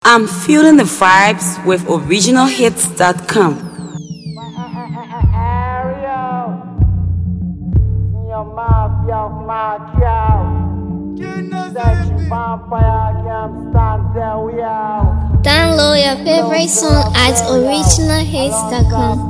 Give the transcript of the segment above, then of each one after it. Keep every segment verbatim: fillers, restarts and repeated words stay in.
I'm feeling the vibes with original hits dot com. Download your favorite song at original hits dot com.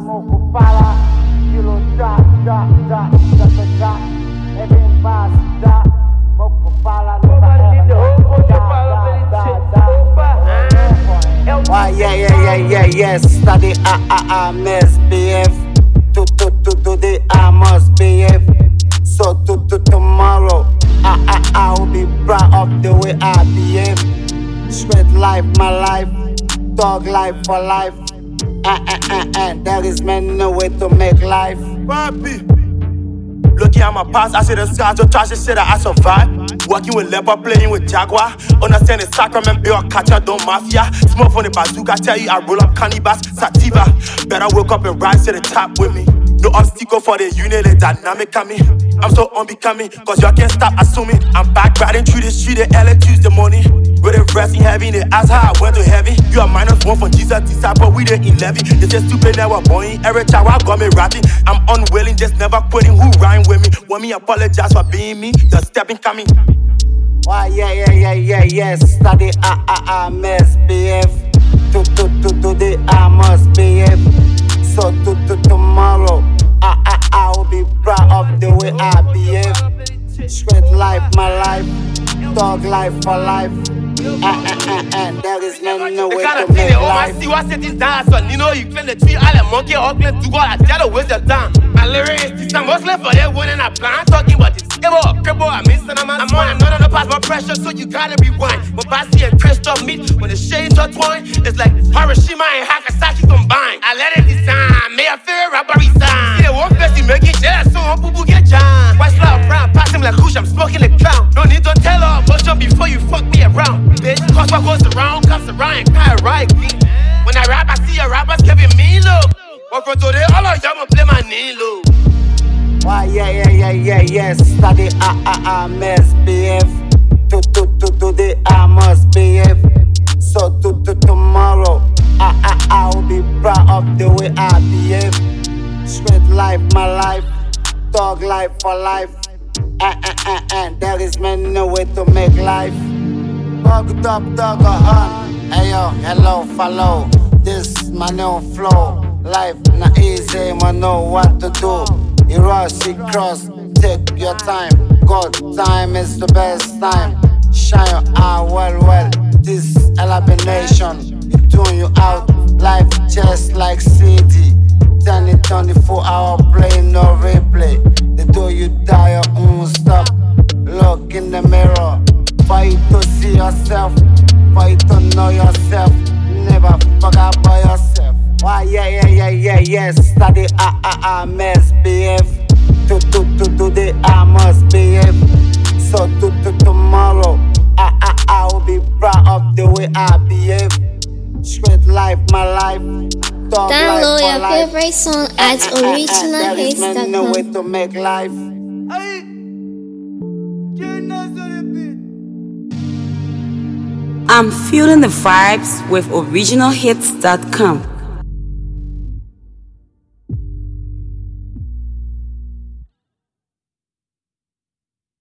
Why yeah yeah yeah yeah yes study I I I misbehave. To to to today I must behave. So to to tomorrow I I I will be proud of the way I behave. Straight life, my life, dog life for life. And and and and there is many way to make life. Papi. Looking at my past, I see the scars, so trash shit that I survived. Working with leopard, playing with jaguar. Understand the sacrament, be a catcher, don't mafia. Smoke from the bazooka, tell you I roll up cannibals, sativa. Better wake up and rise to the top with me. No obstacle for the union, the dynamic coming. I'm so unbecoming, cause y'all can't stop assuming. I'm back riding through the street, the L A Tuesday morning. With a resting heavy, they ask how I went to heaven. You are minus one from Jesus, disciple, we the eleven. They say stupid, never boring. Every child I got me rapping. I'm unwilling, just never quitting. Who rhyme with me? Want me apologize for being me? The stepping coming. Why yeah yeah yeah yeah yes study I I I misbehave. To to to today I must behave. So to to tomorrow I I I will be proud of the way I behave. Straight life, my life, dog life for life. And, and, and, and there is no no way to make life. See what sitting down, son. You know you claim the tree, all the monkey, all claim to God. I tell you waste your time. My lyrics, this time was left for that one and I plan. Talking about this. Cribble, cribble, I'm missing a man. I'm on another pass, my pressure, so you gotta rewind. My bossy and Christoph meet when the shades are twined. It's like Hiroshima and Nagasaki combined. I let it design, may I fear rapper resign. See the one person making shit, so I'm boo boo get jam. White flower brown, pass him like Kush, I'm smoking the clown. No need to tell her motion before you fuck me around. Bitch, cause what goes around, comes around, kinda right. When I rap, I see your rappers giving me look. But from today, all of y'all play my name low. Why yeah yeah yeah yeah yes study I I I misbehave. To to to today I must behave. So to to tomorrow I I I will be proud of the way I behave. Straight life, my life, dog life for life. And and and, and there is many way to make life. Dog up, dog on. Hey yo, hello, follow. This my new flow. Life not easy, man know what to do. You rush, you cross, take your time. God time is the best time. Shine your eye well, well. This elimination, it tune you out. Life just like C D. Ten it twenty-four hour play, no replay. They do you die your own stop. Look in the mirror. Fight to see yourself. Fight to know yourself. Never forget about yourself. Why yeah yeah yeah yeah yes study I I I misbehave. To to to today I must behave. So to to tomorrow I I I will be proud of the way I behave. Straight life, my life. Dog Download life your life. favorite song at original hits dot com. There is no way to make life. I'm feeling the vibes with original hits dot com.